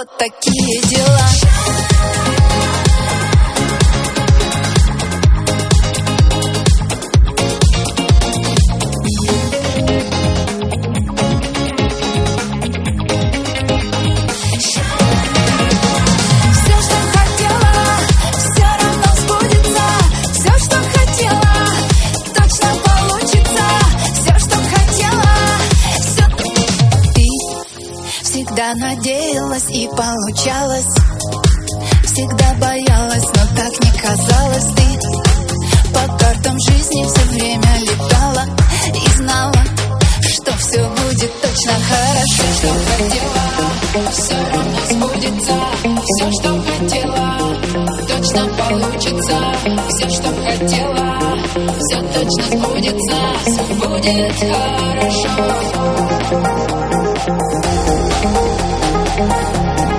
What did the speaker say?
Вот такие дела. Всегда надеялась и получалось, всегда боялась, но так не казалось. Ты по картам жизни все время летала и знала, что все будет точно хорошо. Все, что хотела, все равно сбудется. Все, что хотела, точно получится. Все, что хотела, все точно сбудется. Все будет хорошо.